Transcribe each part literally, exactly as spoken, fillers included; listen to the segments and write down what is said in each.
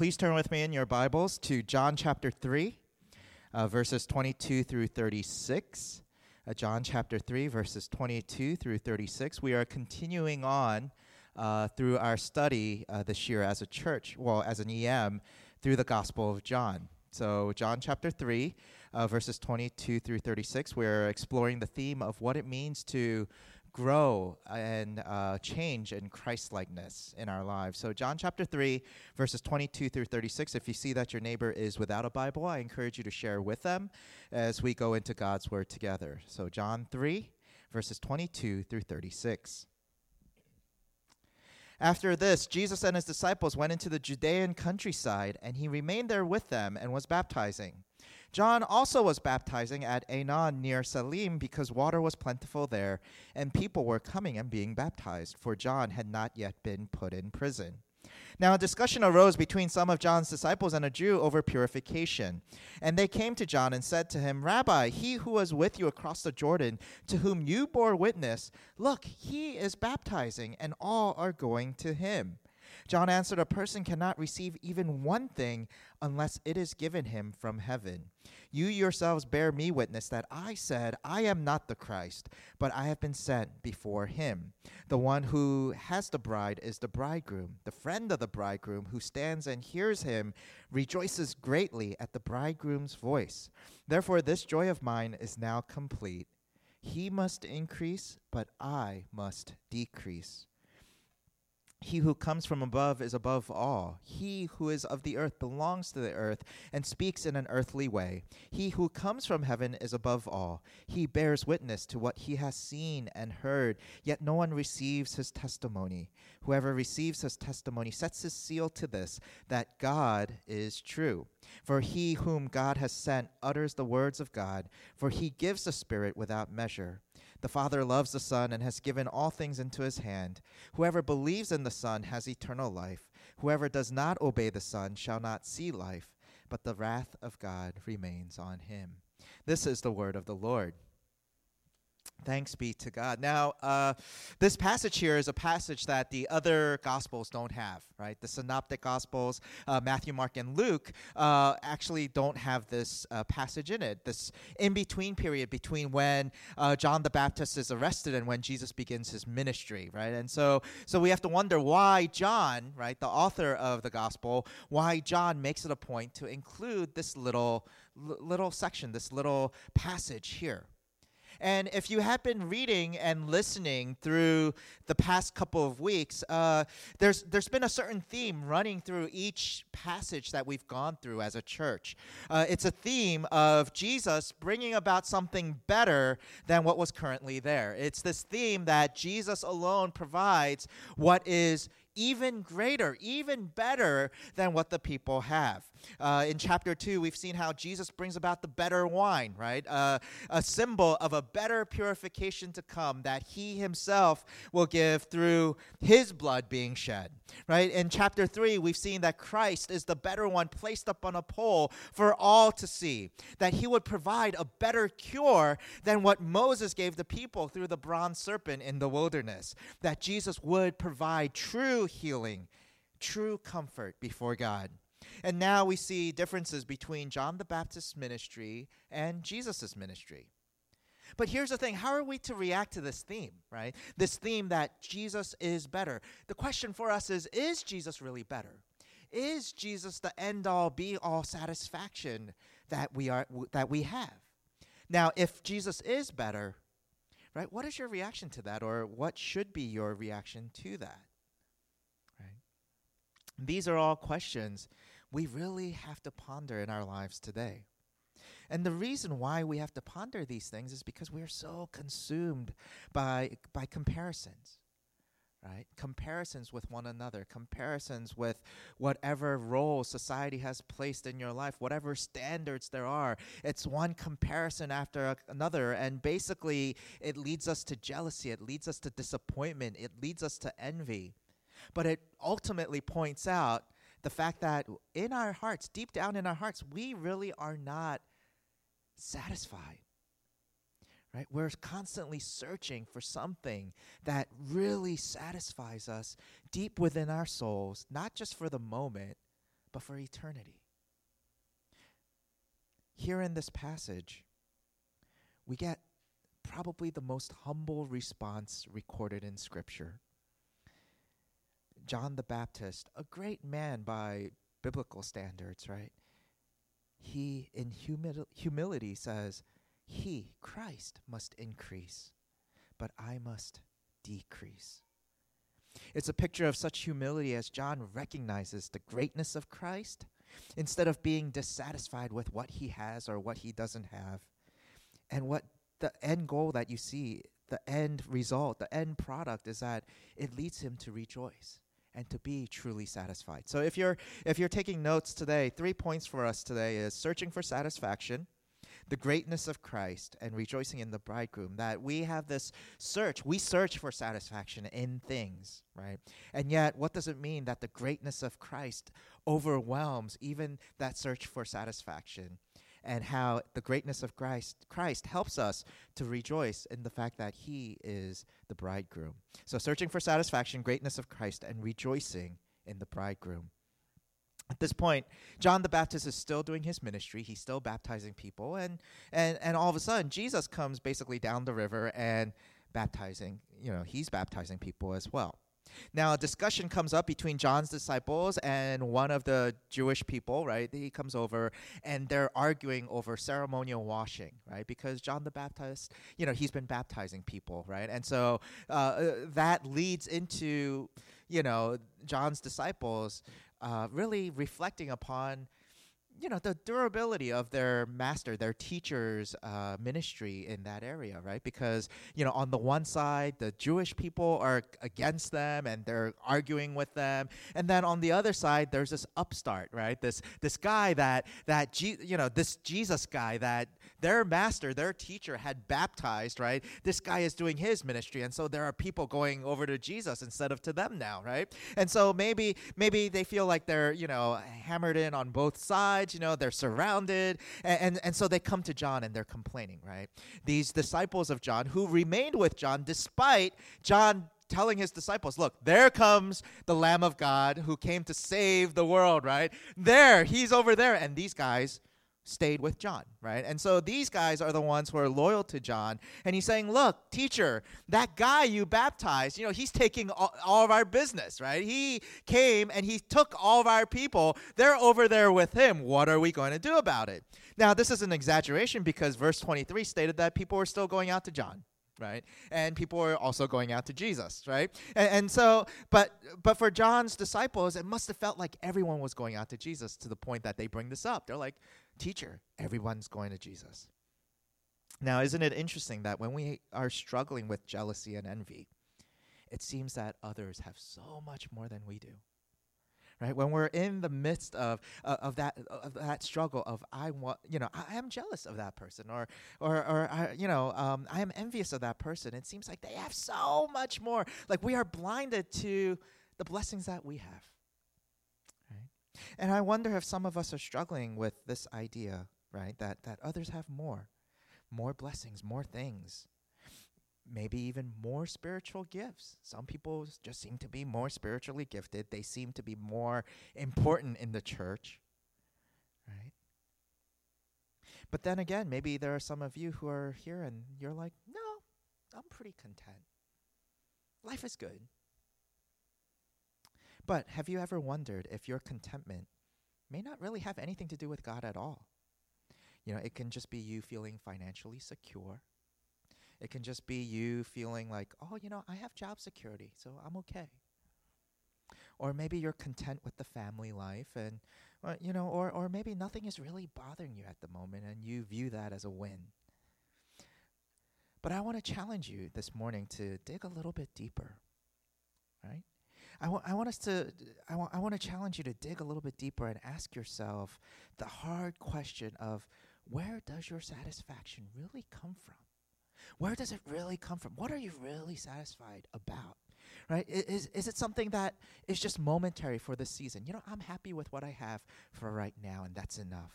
please turn with me in your Bibles to John chapter three, uh, verses twenty-two through thirty-six. Uh, John chapter three, verses twenty-two through thirty-six. We are continuing on uh, through our study uh, this year as a church, well, as an E M, through the Gospel of John. So John chapter three, uh, verses twenty-two through thirty-six, we're exploring the theme of what it means to grow and uh, change in Christ-likeness in our lives. So John chapter three, verses twenty-two through thirty-six, if you see that your neighbor is without a Bible, I encourage you to share with them as we go into God's Word together. So John three, verses twenty-two through thirty-six. After this, Jesus and his disciples went into the Judean countryside, and he remained there with them and was baptizing. John also was baptizing at Aenon near Salim because water was plentiful there, and people were coming and being baptized, for John had not yet been put in prison. Now a discussion arose between some of John's disciples and a Jew over purification. And they came to John and said to him, "Rabbi, he who was with you across the Jordan, to whom you bore witness, look, he is baptizing, and all are going to him." John answered, "A person cannot receive even one thing unless it is given him from heaven. You yourselves bear me witness that I said, I am not the Christ, but I have been sent before him. The one who has the bride is the bridegroom. The friend of the bridegroom who stands and hears him rejoices greatly at the bridegroom's voice. Therefore this joy of mine is now complete. He must increase, but I must decrease. He who comes from above is above all. He who is of the earth belongs to the earth and speaks in an earthly way. He who comes from heaven is above all. He bears witness to what he has seen and heard, yet no one receives his testimony. Whoever receives his testimony sets his seal to this, that God is true. For he whom God has sent utters the words of God, for he gives the Spirit without measure. The Father loves the Son and has given all things into his hand. Whoever believes in the Son has eternal life. Whoever does not obey the Son shall not see life, but the wrath of God remains on him." This is the word of the Lord. Thanks be to God. Now, uh, this passage here is a passage that the other Gospels don't have, right? The Synoptic Gospels, uh, Matthew, Mark, and Luke, uh, actually don't have this uh, passage in it, this in-between period between when uh, John the Baptist is arrested and when Jesus begins his ministry, right? And so, so we have to wonder why John, right, the author of the Gospel, why John makes it a point to include this little, l- little section, this little passage here. And if you have been reading and listening through the past couple of weeks, uh, there's there's been a certain theme running through each passage that we've gone through as a church. Uh, it's a theme of Jesus bringing about something better than what was currently there. It's this theme that Jesus alone provides what is even greater, even better than what the people have. Uh, in chapter two, we've seen how Jesus brings about the better wine, right? Uh, a symbol of a better purification to come that he himself will give through his blood being shed, right? In chapter three, we've seen that Christ is the better one placed up on a pole for all to see, that he would provide a better cure than what Moses gave the people through the bronze serpent in the wilderness, that Jesus would provide true healing, true comfort before God. And now we see differences between John the Baptist's ministry and Jesus' ministry. But here's the thing, how are we to react to this theme, right? This theme that Jesus is better. The question for us is, is Jesus really better? Is Jesus the end-all, be-all satisfaction that we are that we have? Now, if Jesus is better, right, what is your reaction to that, or what should be your reaction to that? These are all questions we really have to ponder in our lives today. And the reason why we have to ponder these things is because we are so consumed by, by comparisons, right? Comparisons with one another, comparisons with whatever role society has placed in your life, whatever standards there are. It's one comparison after a, another, and basically it leads us to jealousy, it leads us to disappointment, it leads us to envy. But it ultimately points out the fact that in our hearts, deep down in our hearts, we really are not satisfied, right? We're constantly searching for something that really satisfies us deep within our souls, not just for the moment, but for eternity. Here in this passage, we get probably the most humble response recorded in Scripture. John the Baptist, a great man by biblical standards, right? He, in humi- humility, says, He, Christ, must increase, but I must decrease. It's a picture of such humility as John recognizes the greatness of Christ instead of being dissatisfied with what he has or what he doesn't have. And what the end goal that you see, the end result, the end product is that it leads him to rejoice and to be truly satisfied. So if you're if you're taking notes today, three points for us today is searching for satisfaction, the greatness of Christ, and rejoicing in the bridegroom. That we have this search. We search for satisfaction in things, right? And yet, what does it mean that the greatness of Christ overwhelms even that search for satisfaction? And how the greatness of Christ Christ helps us to rejoice in the fact that he is the bridegroom. So searching for satisfaction, greatness of Christ, and rejoicing in the bridegroom. At this point, John the Baptist is still doing his ministry. He's still baptizing people. And, and, and all of a sudden, Jesus comes basically down the river and baptizing, you know, he's baptizing people as well. Now, a discussion comes up between John's disciples and one of the Jewish people, right? He comes over, and they're arguing over ceremonial washing, right? Because John the Baptist, you know, he's been baptizing people, right? And so uh, that leads into, you know, John's disciples uh, really reflecting upon, you know, the durability of their master, their teacher's uh, ministry in that area, right? Because, you know, on the one side, the Jewish people are against them and they're arguing with them. And then on the other side, there's this upstart, right? This this guy that, that Je- you know, this Jesus guy that their master, their teacher had baptized, right? This guy is doing his ministry. And so there are people going over to Jesus instead of to them now, right? And so maybe, maybe they feel like they're, you know, hammered in on both sides. You know, they're surrounded, and, and and so they come to John and they're complaining, right? These disciples of John who remained with John despite John telling his disciples, look, there comes the Lamb of God who came to save the world, right? There, he's over there, and these guys stayed with John, right? And so these guys are the ones who are loyal to John. And he's saying, look, teacher, that guy you baptized, you know, he's taking all, all of our business, right? He came and he took all of our people. They're over there with him. What are we going to do about it? Now, this is an exaggeration because verse twenty-three stated that people were still going out to John, right? And people were also going out to Jesus, right? And, and so, but but for John's disciples, it must have felt like everyone was going out to Jesus to the point that they bring this up. They're like, teacher, everyone's going to Jesus. Now, isn't it interesting that when we are struggling with jealousy and envy, it seems that others have so much more than we do, right? When we're in the midst of uh, of that of that struggle of I want, you know, I am jealous of that person, or or or I, you know, um, I am envious of that person. It seems like they have so much more. Like we are blinded to the blessings that we have. And I wonder if some of us are struggling with this idea, right, that, that others have more, more blessings, more things, maybe even more spiritual gifts. Some people just seem to be more spiritually gifted. They seem to be more important in the church, right? But then again, maybe there are some of you who are here and you're like, no, I'm pretty content. Life is good. But have you ever wondered if your contentment may not really have anything to do with God at all? You know, it can just be you feeling financially secure. It can just be you feeling like, oh, you know, I have job security, so I'm okay. Or maybe you're content with the family life and, uh, you know, or, or maybe nothing is really bothering you at the moment and you view that as a win. But I want to challenge you this morning to dig a little bit deeper, right? I want I want us to I want I want to challenge you to dig a little bit deeper and ask yourself the hard question of where does your satisfaction really come from? Where does it really come from? What are you really satisfied about? Right? I- Is is it something that is just momentary for this season? You know, I'm happy with what I have for right now and that's enough.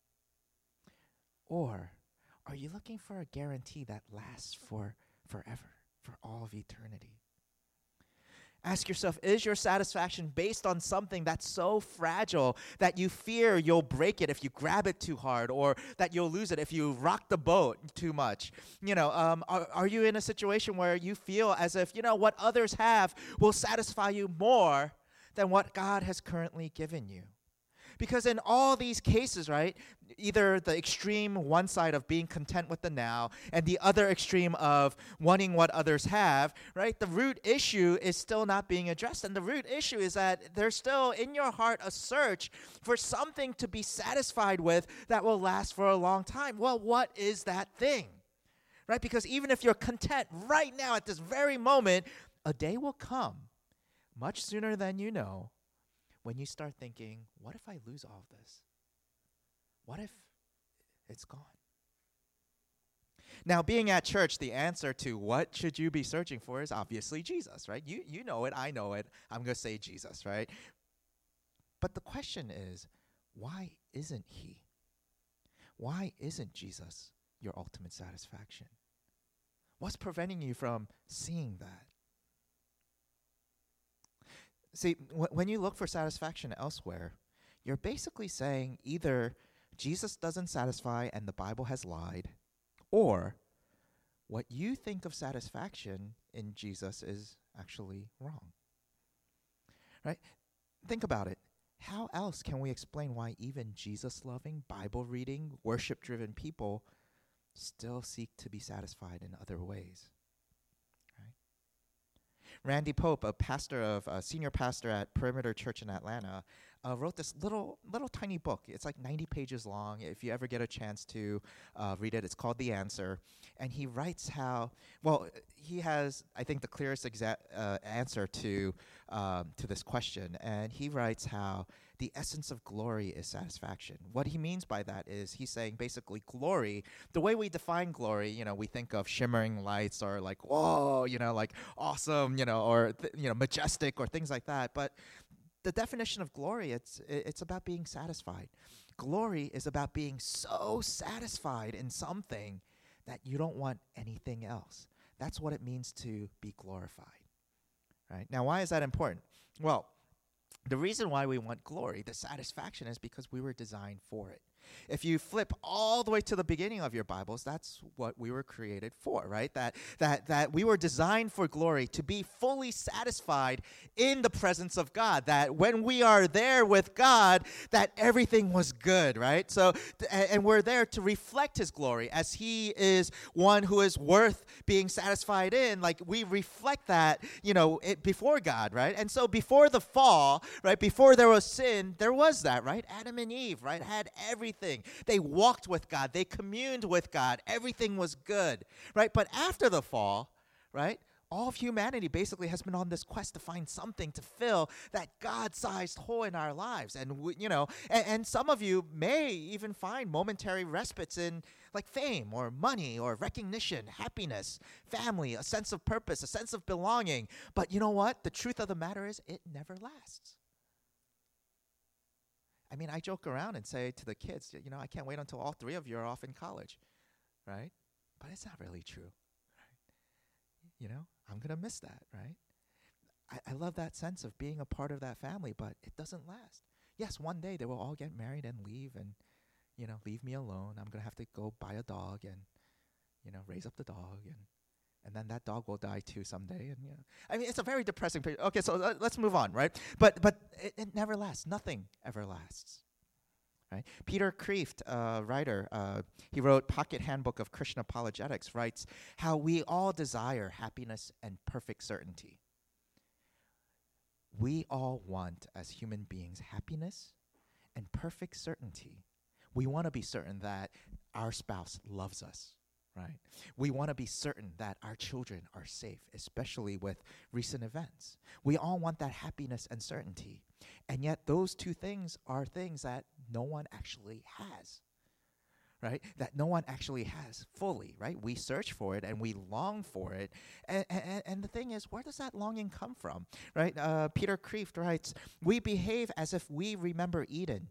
Or are you looking for a guarantee that lasts for forever, for all of eternity? Ask yourself, is your satisfaction based on something that's so fragile that you fear you'll break it if you grab it too hard, or that you'll lose it if you rock the boat too much? You know, um, are, are you in a situation where you feel as if, you know, what others have will satisfy you more than what God has currently given you? Because in all these cases, right, either the extreme one side of being content with the now and the other extreme of wanting what others have, right, the root issue is still not being addressed. And the root issue is that there's still in your heart a search for something to be satisfied with that will last for a long time. Well, what is that thing? Right? Because even if you're content right now at this very moment, a day will come much sooner than you know when you start thinking, what if I lose all of this? What if it's gone? Now, being at church, the answer to what should you be searching for is obviously Jesus, right? You you know it, I know it. I'm going to say Jesus, right? But the question is, why isn't he? Why isn't Jesus your ultimate satisfaction? What's preventing you from seeing that? See, wh- when you look for satisfaction elsewhere, you're basically saying either Jesus doesn't satisfy and the Bible has lied, or what you think of satisfaction in Jesus is actually wrong. Right? Think about it. How else can we explain why even Jesus-loving, Bible-reading, worship-driven people still seek to be satisfied in other ways? Randy Pope, a pastor of a senior pastor at Perimeter Church in Atlanta, uh, wrote this little little tiny book. It's like ninety pages long. If you ever get a chance to uh, read it, it's called The Answer. And he writes how, well, he has, I think, the clearest exa- uh, answer to um, to this question. And he writes how the essence of glory is satisfaction. What he means by that is he's saying basically glory, the way we define glory, you know, we think of shimmering lights or like, whoa, you know, like awesome, you know, or, th- you know, majestic or things like that. But the definition of glory, it's it's about being satisfied. Glory is about being so satisfied in something that you don't want anything else. That's what it means to be glorified. Right? Now, why is that important? Well, the reason why we want glory, the satisfaction, is because we were designed for it. If you flip all the way to the beginning of your Bibles, that's what we were created for, right? That that that we were designed for glory, to be fully satisfied in the presence of God. That when we are there with God, that everything was good, right? So, th- and we're there to reflect His glory, as He is one who is worth being satisfied in. Like, we reflect that, you know, it, before God, right? And so, before the fall, right, before there was sin, there was that, right? Adam and Eve, right, had everything. They walked with God. They communed with God. Everything was good, right? But after the fall, right, all of humanity basically has been on this quest to find something to fill that God-sized hole in our lives. And, we, you know, and, and some of you may even find momentary respites in like fame or money or recognition, happiness, family, a sense of purpose, a sense of belonging. But you know what? The truth of the matter is it never lasts. I mean, I joke around and say to the kids, you know, I can't wait until all three of you are off in college, right? But it's not really true, right? You know, I'm going to miss that, right? I, I love that sense of being a part of that family, but it doesn't last. Yes, one day they will all get married and leave and, you know, leave me alone. I'm going to have to go buy a dog and, you know, raise up the dog, and and then that dog will die too someday. And, you know, I mean, it's a very depressing picture. Okay, so uh, let's move on, right? But but it, it never lasts. Nothing ever lasts, right? Peter Kreeft, a writer, uh, he wrote Pocket Handbook of Christian Apologetics, writes how we all desire happiness and perfect certainty. We all want, as human beings, happiness and perfect certainty. We want to be certain that our spouse loves us. Right? We want to be certain that our children are safe, especially with recent events. We all want that happiness and certainty. And yet those two things are things that no one actually has. Right? That no one actually has fully, right? We search for it and we long for it. And, and, and the thing is, where does that longing come from? Right? Uh, Peter Kreeft writes, we behave as if we remember Eden,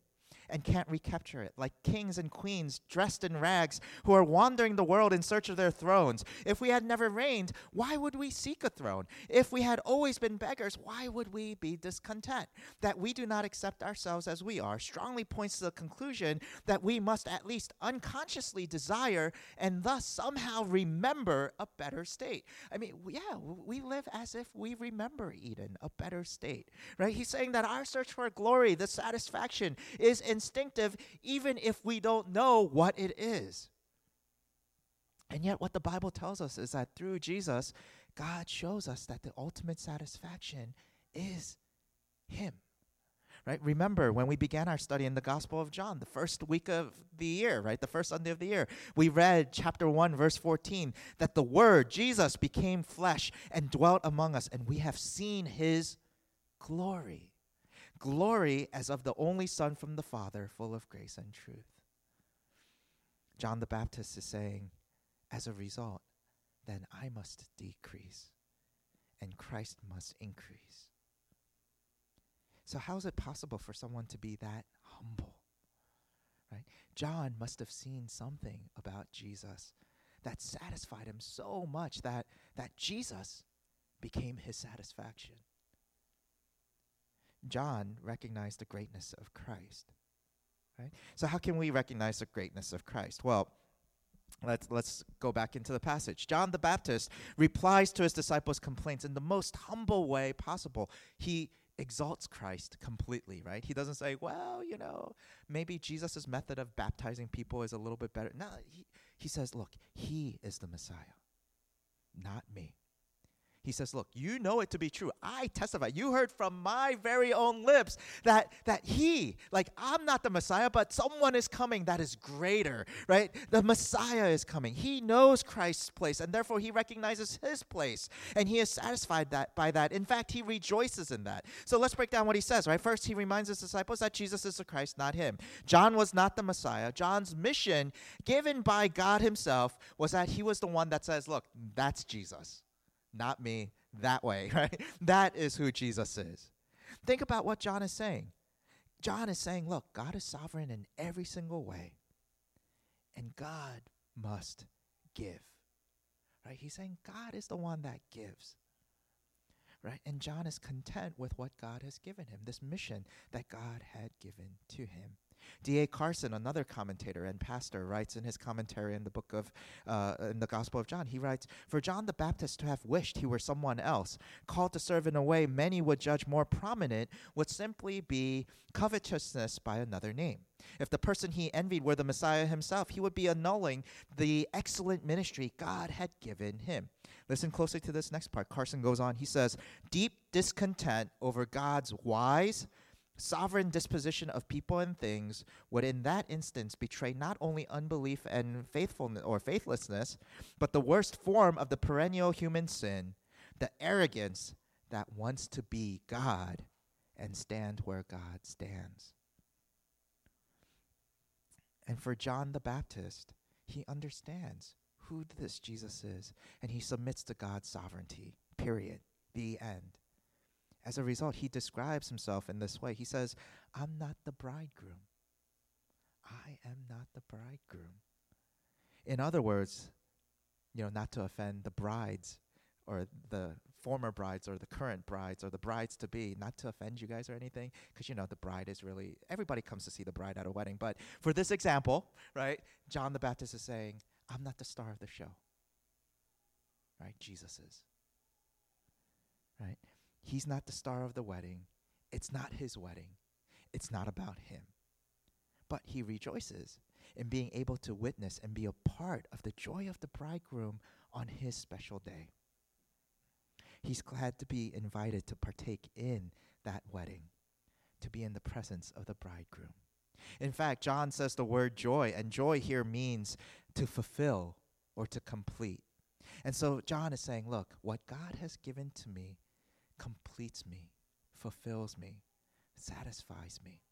and can't recapture it, like kings and queens dressed in rags who are wandering the world in search of their thrones. If we had never reigned, why would we seek a throne? If we had always been beggars, why would we be discontent? That we do not accept ourselves as we are strongly points to the conclusion that we must at least unconsciously desire and thus somehow remember a better state. I mean, yeah, we live as if we remember Eden, a better state, right? He's saying that our search for glory, the satisfaction, is instinctive even if we don't know what it is. And yet what the Bible tells us is that through Jesus, God shows us that the ultimate satisfaction is Him. Right? Remember when we began our study in the Gospel of John, the first week of the year, right? The first Sunday of the year, we read chapter one, verse fourteen, that the Word, Jesus, became flesh and dwelt among us, and we have seen His glory. Glory as of the only Son from the Father, full of grace and truth. John the Baptist is saying, as a result, then I must decrease and Christ must increase. So how is it possible for someone to be that humble? Right? John must have seen something about Jesus that satisfied him so much that, that Jesus became his satisfaction. John recognized the greatness of Christ. Right? So how can we recognize the greatness of Christ? Well, let's let's go back into the passage. John the Baptist replies to his disciples' complaints in the most humble way possible. He exalts Christ completely, right? He doesn't say, well, you know, maybe Jesus' method of baptizing people is a little bit better. No, he, he says, look, He is the Messiah, not me. He says, look, you know it to be true. I testify. You heard from my very own lips that, that He, like I'm not the Messiah, but someone is coming that is greater, right? The Messiah is coming. He knows Christ's place, and therefore He recognizes His place, and He is satisfied that by that. In fact, He rejoices in that. So let's break down what He says, right? First, He reminds His disciples that Jesus is the Christ, not Him. John was not the Messiah. John's mission given by God Himself was that he was the one that says, look, that's Jesus. Not me, that way, right? That is who Jesus is. Think about what John is saying. John is saying, look, God is sovereign in every single way, and God must give, right? He's saying God is the one that gives, right? And John is content with what God has given him, this mission that God had given to him. D A Carson, another commentator and pastor, writes in his commentary in the book of, uh, in the Gospel of John, he writes, for John the Baptist to have wished he were someone else, called to serve in a way many would judge more prominent, would simply be covetousness by another name. If the person he envied were the Messiah himself, he would be annulling the excellent ministry God had given him. Listen closely to this next part. Carson goes on, he says, deep discontent over God's wise, sovereign disposition of people and things would in that instance betray not only unbelief and faithfulness or faithlessness, but the worst form of the perennial human sin, the arrogance that wants to be God and stand where God stands. And for John the Baptist, he understands who this Jesus is, and he submits to God's sovereignty, period, the end. As a result, he describes himself in this way. He says, I'm not the bridegroom. I am not the bridegroom. In other words, you know, not to offend the brides or the former brides or the current brides or the brides to be, not to offend you guys or anything, because, you know, the bride is really, everybody comes to see the bride at a wedding. But for this example, right, John the Baptist is saying, I'm not the star of the show. Right? Jesus is. Right? He's not the star of the wedding. It's not his wedding. It's not about him. But he rejoices in being able to witness and be a part of the joy of the bridegroom on his special day. He's glad to be invited to partake in that wedding, to be in the presence of the bridegroom. In fact, John says the word joy, and joy here means to fulfill or to complete. And so John is saying, look, what God has given to me completes me, fulfills me, satisfies me.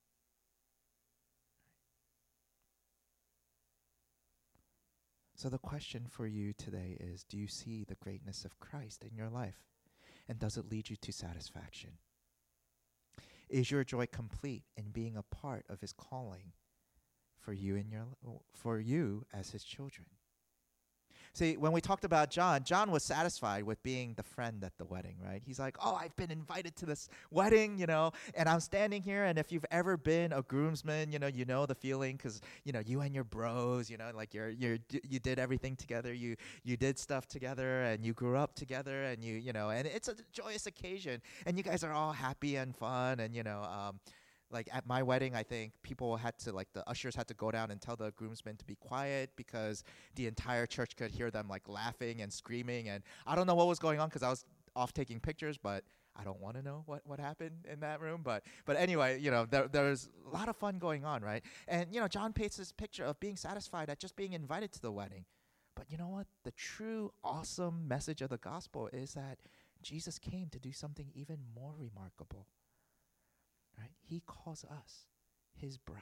So the question for you today is, do you see the greatness of Christ in your life? And does it lead you to satisfaction? Is your joy complete in being a part of his calling for you and your for you as his children? See, when we talked about John, John was satisfied with being the friend at the wedding, right? He's like, oh, I've been invited to this wedding, you know, and I'm standing here. And if you've ever been a groomsman, you know, you know the feeling because, you know, you and your bros, you know, like you're, you're, you did everything together. You, you did stuff together and you grew up together and you, you know, and it's a joyous occasion. And you guys are all happy and fun and, you know, um, like at my wedding, I think people had to, like the ushers had to go down and tell the groomsmen to be quiet because the entire church could hear them like laughing and screaming. And I don't know what was going on because I was off taking pictures, but I don't want to know what, what happened in that room. But but anyway, you know, there, there's a lot of fun going on, right? And, you know, John paints this picture of being satisfied at just being invited to the wedding. But you know what? The true awesome message of the gospel is that Jesus came to do something even more remarkable. Right? He calls us his bride.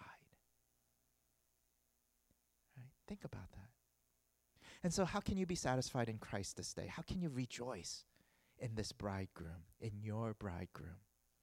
Right? Think about that. And so how can you be satisfied in Christ this day? How can you rejoice in this bridegroom, in your bridegroom?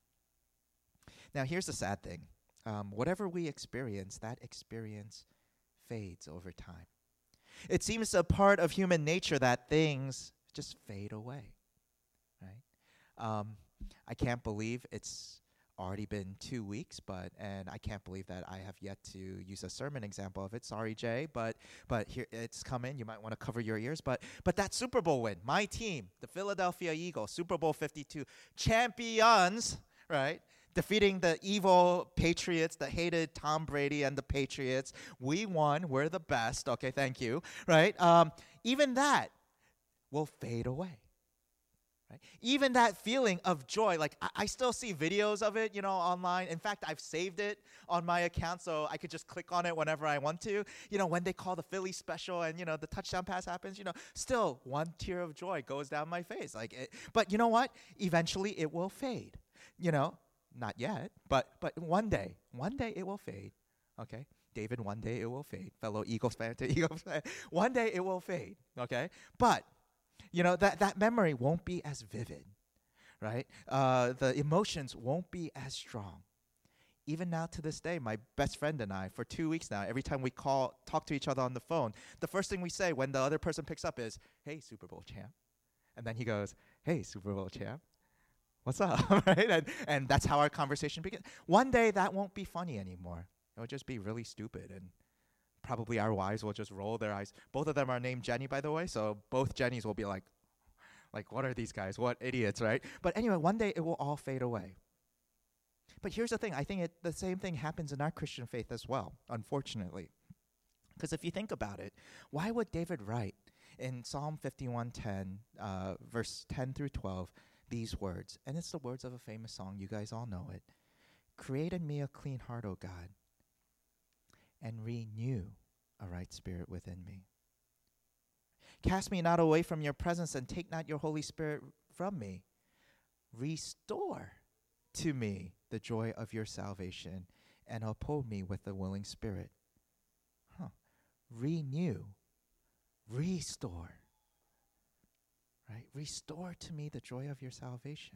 Now, here's the sad thing. Um, whatever we experience, that experience fades over time. It seems a part of human nature that things just fade away. Right? Um, I can't believe it's already been two weeks, but and I can't believe that I have yet to use a sermon example of it. Sorry, Jay, but but here it's coming. You might want to cover your ears. But but that Super Bowl win, my team, the Philadelphia Eagles, Super Bowl fifty-two champions, right? Defeating the evil Patriots that hated Tom Brady and the Patriots. We won. We're the best. Okay, thank you. Right? Um, even that will fade away. Right? Even that feeling of joy, like I, I still see videos of it, you know, online. In fact, I've saved it on my account so I could just click on it whenever I want to. You know, when they call the Philly special and, you know, the touchdown pass happens, you know, still one tear of joy goes down my face. Like, it, but you know what? Eventually it will fade. You know, not yet, but but one day, one day it will fade. Okay, David, one day it will fade. Fellow Eagles fan to Eagles fan, one day it will fade. Okay, but you know, that, that memory won't be as vivid, right? Uh, the emotions won't be as strong. Even now to this day, my best friend and I, for two weeks now, every time we call, talk to each other on the phone, the first thing we say when the other person picks up is, hey, Super Bowl champ. And then he goes, hey, Super Bowl champ. What's up, right? And, and that's how our conversation begins. One day, that won't be funny anymore. It'll just be really stupid and probably our wives will just roll their eyes. Both of them are named Jenny, by the way, so both Jennys will be like, like, what are these guys? What idiots, right? But anyway, one day it will all fade away. But here's the thing. I think it, the same thing happens in our Christian faith as well, unfortunately. Because if you think about it, why would David write in Psalm fifty-one ten, uh, verse ten through twelve, these words? And it's the words of a famous song. You guys all know it. Create in me a clean heart, O God, and renew a right spirit within me. Cast me not away from your presence and take not your Holy Spirit from me. Restore to me the joy of your salvation and uphold me with a willing spirit. Huh. Renew. Restore. Right? Restore to me the joy of your salvation.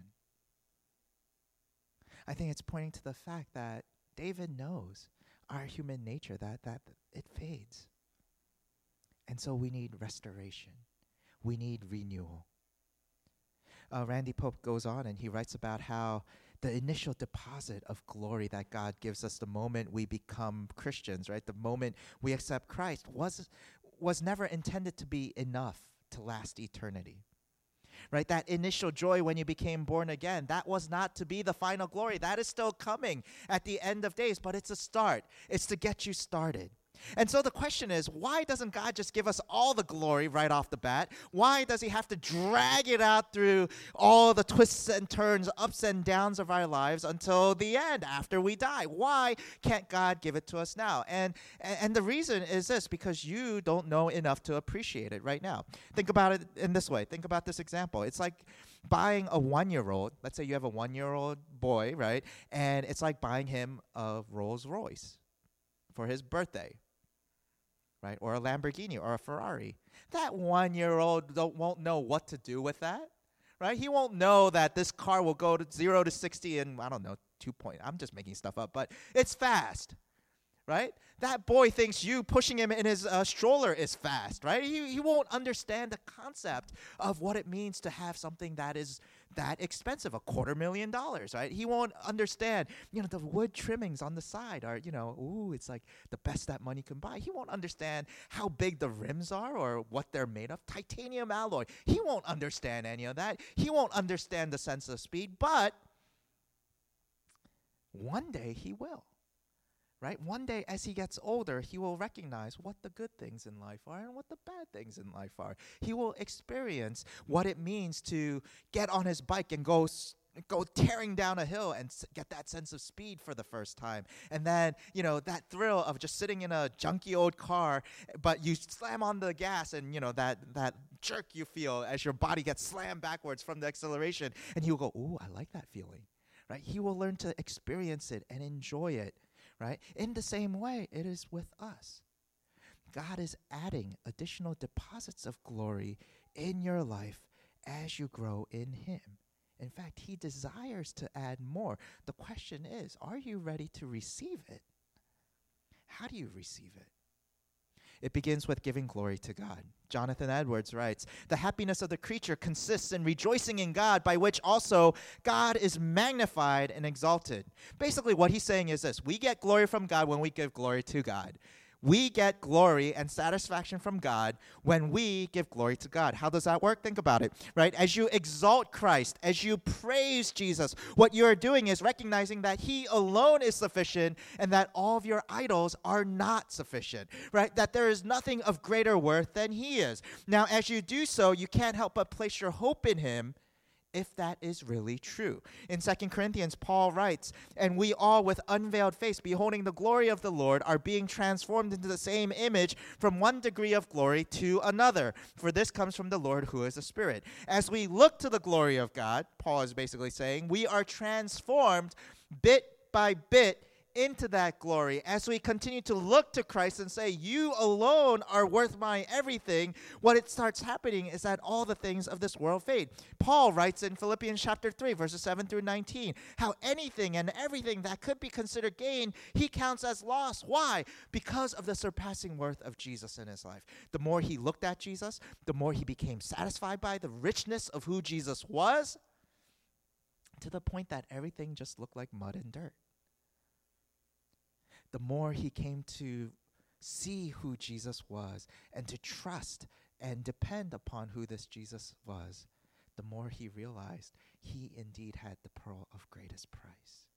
I think it's pointing to the fact that David knows our human nature, that, that it fades. And so we need restoration. We need renewal. Uh, Randy Pope goes on and he writes about how the initial deposit of glory that God gives us the moment we become Christians, right? The moment we accept Christ was, was never intended to be enough to last eternity. Right, that initial joy when you became born again, that was not to be the final glory. That is still coming at the end of days, but it's a start. It's to get you started. And so the question is, why doesn't God just give us all the glory right off the bat? Why does he have to drag it out through all the twists and turns, ups and downs of our lives until the end, after we die? Why can't God give it to us now? And, and, and the reason is this, because you don't know enough to appreciate it right now. Think about it in this way. Think about this example. It's like buying a one-year-old. Let's say you have a one-year-old boy, right? And it's like buying him a Rolls Royce for his birthday. Right? Or a Lamborghini or a Ferrari. That one-year-old don't, won't know what to do with that, right? He won't know that this car will go to zero to sixty in, I don't know, two point. I'm just making stuff up, but it's fast, right? That boy thinks you pushing him in his uh, stroller is fast, right? He, he won't understand the concept of what it means to have something that is that expensive, a quarter million dollars, right? He won't understand, you know, the wood trimmings on the side are, you know, ooh, it's like the best that money can buy. He won't understand how big the rims are or what they're made of. Titanium alloy. He won't understand any of that. He won't understand the sense of speed, but one day he will. Right? One day as he gets older, he will recognize what the good things in life are and what the bad things in life are. He will experience what it means to get on his bike and go s- go tearing down a hill and s- get that sense of speed for the first time. And then, you know, that thrill of just sitting in a junky old car, but you slam on the gas and, you know, that that jerk you feel as your body gets slammed backwards from the acceleration. And he will go, ooh, I like that feeling. Right? He will learn to experience it and enjoy it. Right? In the same way, it is with us. God is adding additional deposits of glory in your life as you grow in Him. In fact, He desires to add more. The question is, are you ready to receive it? How do you receive it? It begins with giving glory to God. Jonathan Edwards writes, "The happiness of the creature consists in rejoicing in God, by which also God is magnified and exalted." Basically, what he's saying is this: we get glory from God when we give glory to God. We get glory and satisfaction from God when we give glory to God. How does that work? Think about it, right? As you exalt Christ, as you praise Jesus, what you're doing is recognizing that He alone is sufficient and that all of your idols are not sufficient, right? That there is nothing of greater worth than He is. Now, as you do so, you can't help but place your hope in Him, if that is really true. In Second Corinthians, Paul writes, "And we all with unveiled face, beholding the glory of the Lord, are being transformed into the same image from one degree of glory to another. For this comes from the Lord who is the Spirit." As we look to the glory of God, Paul is basically saying, we are transformed bit by bit into that glory. As we continue to look to Christ and say, you alone are worth my everything, what it starts happening is that all the things of this world fade. Paul writes in Philippians chapter three, verses seven through nineteen, how anything and everything that could be considered gain, he counts as loss. Why? Because of the surpassing worth of Jesus in his life. The more he looked at Jesus, the more he became satisfied by the richness of who Jesus was, to the point that everything just looked like mud and dirt. The more he came to see who Jesus was and to trust and depend upon who this Jesus was, the more he realized he indeed had the pearl of greatest price.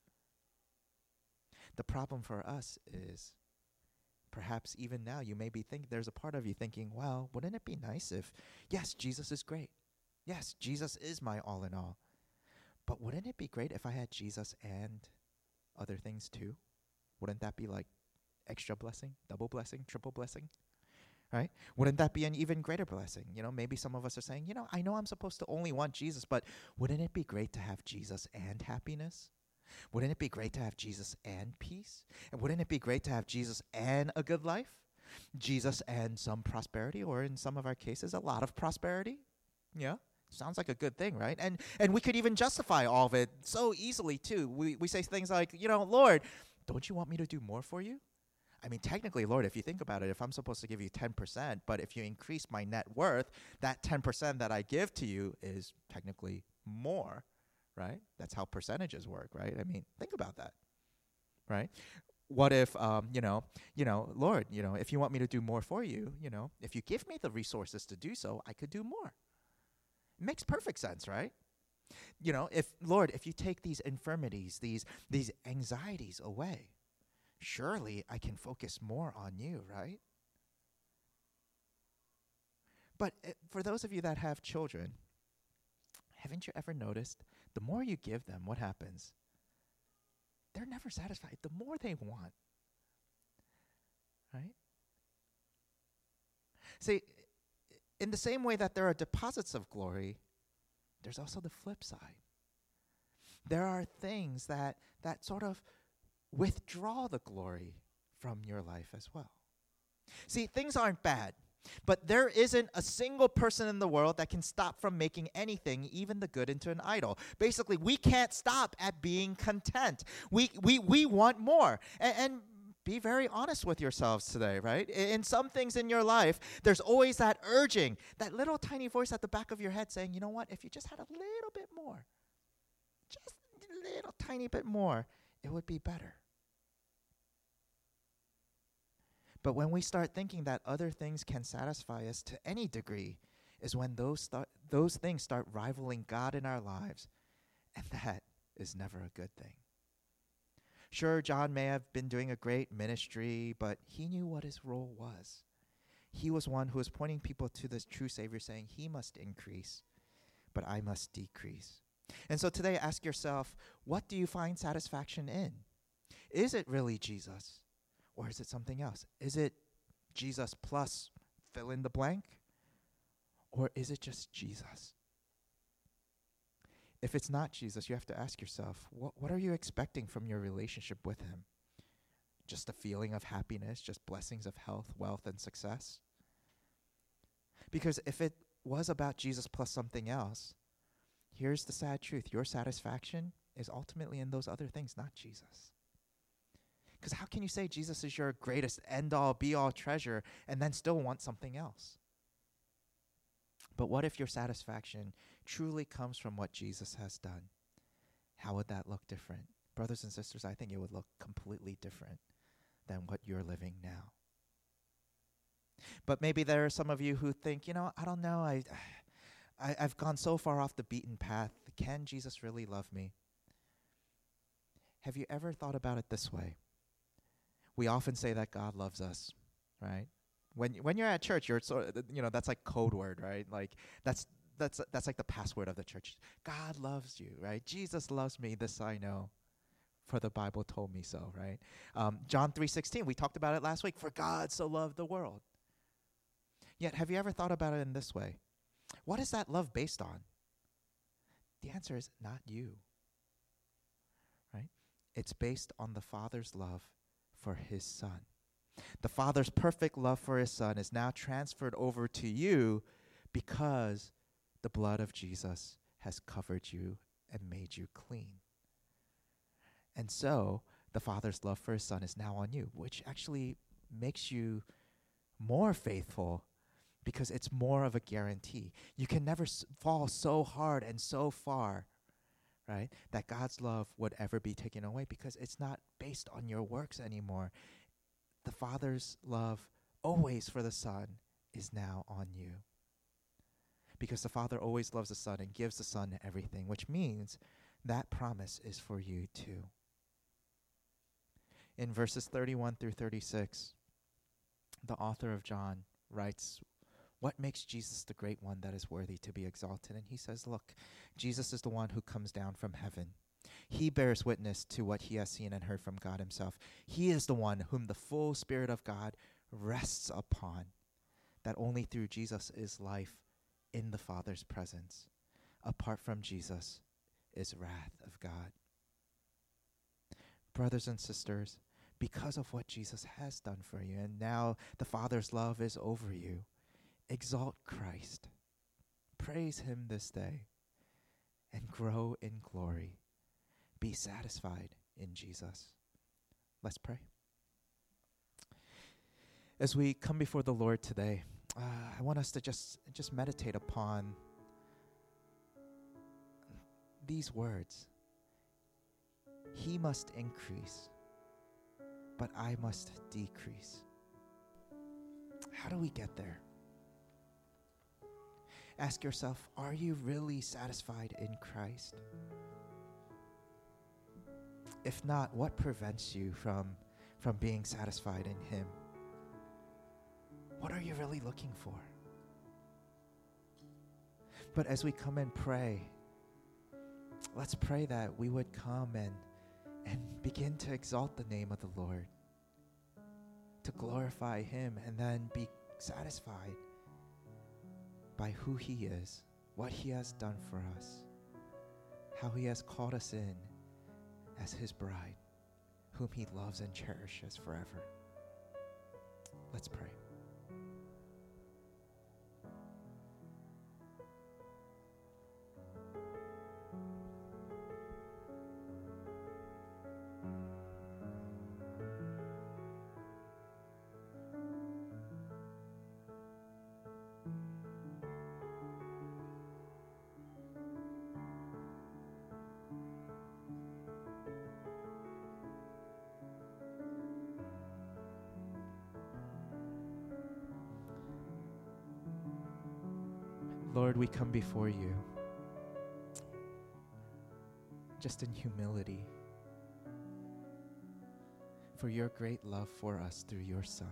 The problem for us is, perhaps even now you may be thinking, there's a part of you thinking, well, wouldn't it be nice if, yes, Jesus is great. Yes, Jesus is my all in all. But wouldn't it be great if I had Jesus and other things too? Wouldn't that be like extra blessing, double blessing, triple blessing, right? Wouldn't that be an even greater blessing? You know, maybe some of us are saying, you know, I know I'm supposed to only want Jesus, but wouldn't it be great to have Jesus and happiness? Wouldn't it be great to have Jesus and peace? And wouldn't it be great to have Jesus and a good life? Jesus and some prosperity, or in some of our cases, a lot of prosperity? Yeah. Sounds like a good thing, right? And and we could even justify all of it so easily too. We we say things like, you know, Lord, don't you want me to do more for you? I mean, technically, Lord, if you think about it, if I'm supposed to give you ten percent, but if you increase my net worth, that ten percent that I give to you is technically more, right? That's how percentages work, right? I mean, think about that, right? What if, um, you know, you know, Lord, you know, if you want me to do more for you, you know, if you give me the resources to do so, I could do more. It makes perfect sense, right? You know, if, Lord, if you take these infirmities, these these anxieties away, surely I can focus more on you, right? But uh, for those of you that have children, haven't you ever noticed the more you give them, what happens? They're never satisfied. The more they want, right? See, in the same way that there are deposits of glory, there's also the flip side. There are things that that sort of withdraw the glory from your life as well. See, things aren't bad. But there isn't a single person in the world that can stop from making anything, even the good, into an idol. Basically, we can't stop at being content. We we we want more. And, and be very honest with yourselves today, right? In some things in your life, there's always that urging, that little tiny voice at the back of your head saying, you know what, if you just had a little bit more, just a little tiny bit more, it would be better. But when we start thinking that other things can satisfy us to any degree, is when those start, those things start rivaling God in our lives, and that is never a good thing. Sure, John may have been doing a great ministry, but he knew what his role was. He was one who was pointing people to the true Savior, saying, he must increase, but I must decrease. And so today, ask yourself, what do you find satisfaction in? Is it really Jesus? Or is it something else? Is it Jesus plus fill in the blank? Or is it just Jesus? If it's not Jesus, you have to ask yourself, what, what are you expecting from your relationship with him? Just a feeling of happiness, just blessings of health, wealth, and success? Because if it was about Jesus plus something else, here's the sad truth. Your satisfaction is ultimately in those other things, not Jesus. Because how can you say Jesus is your greatest end-all, be-all treasure and then still want something else? But what if your satisfaction truly comes from what Jesus has done? How would that look different? Brothers and sisters, I think it would look completely different than what you're living now. But maybe there are some of you who think, you know, I don't know, I, I, I've gone so far off the beaten path. Can Jesus really love me? Have you ever thought about it this way? We often say that God loves us, right? When when you're at church, you're sort of, you know, that's like code word, right? Like that's that's that's like the password of the church. God loves you, right? Jesus loves me. This I know, for the Bible told me so, right? Um, John three sixteen. We talked about it last week. For God so loved the world. Yet, have you ever thought about it in this way? What is that love based on? The answer is not you, right? It's based on the Father's love for his Son. The Father's perfect love for his Son is now transferred over to you because the blood of Jesus has covered you and made you clean. And so the Father's love for his Son is now on you, which actually makes you more faithful because it's more of a guarantee. You can never s- fall so hard and so far, right, that God's love would ever be taken away because it's not based on your works anymore. The Father's love always for the Son is now on you. Because the Father always loves the Son and gives the Son everything, which means that promise is for you too. In verses thirty-one through thirty-six, the author of John writes, what makes Jesus the great one that is worthy to be exalted? And he says, look, Jesus is the one who comes down from heaven. He bears witness to what he has seen and heard from God himself. He is the one whom the full Spirit of God rests upon, that only through Jesus is life in the Father's presence. Apart from Jesus is wrath of God. Brothers and sisters, because of what Jesus has done for you, and now the Father's love is over you, exalt Christ. Praise him this day and grow in glory. Be satisfied in Jesus. Let's pray. As we come before the Lord today, uh, I want us to just, just meditate upon these words. He must increase, but I must decrease. How do we get there? Ask yourself, are you really satisfied in Christ? If not, what prevents you from, from being satisfied in him? What are you really looking for? But as we come and pray, let's pray that we would come and, and begin to exalt the name of the Lord, to glorify him, and then be satisfied by who he is, what he has done for us, how he has called us in as his bride, whom he loves and cherishes forever. Let's pray. Lord, we come before you just in humility for your great love for us through your Son.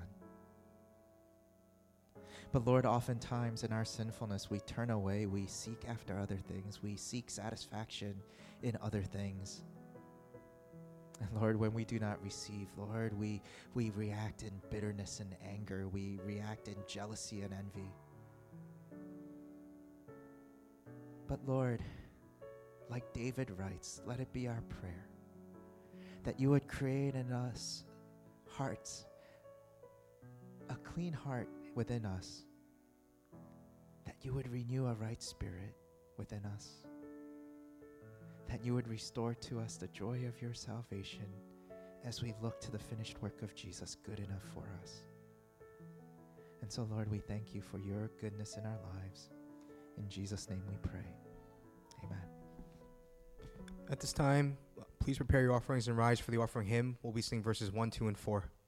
But Lord, oftentimes in our sinfulness, we turn away, we seek after other things, we seek satisfaction in other things. And Lord, when we do not receive, Lord, we, we react in bitterness and anger, we react in jealousy and envy. But Lord, like David writes, let it be our prayer that you would create in us hearts, a clean heart within us, that you would renew a right spirit within us, that you would restore to us the joy of your salvation as we look to the finished work of Jesus, good enough for us. And so, Lord, we thank you for your goodness in our lives. In Jesus' name we pray. Amen. At this time, please prepare your offerings and rise for the offering hymn. We'll be singing verses one, two, and four.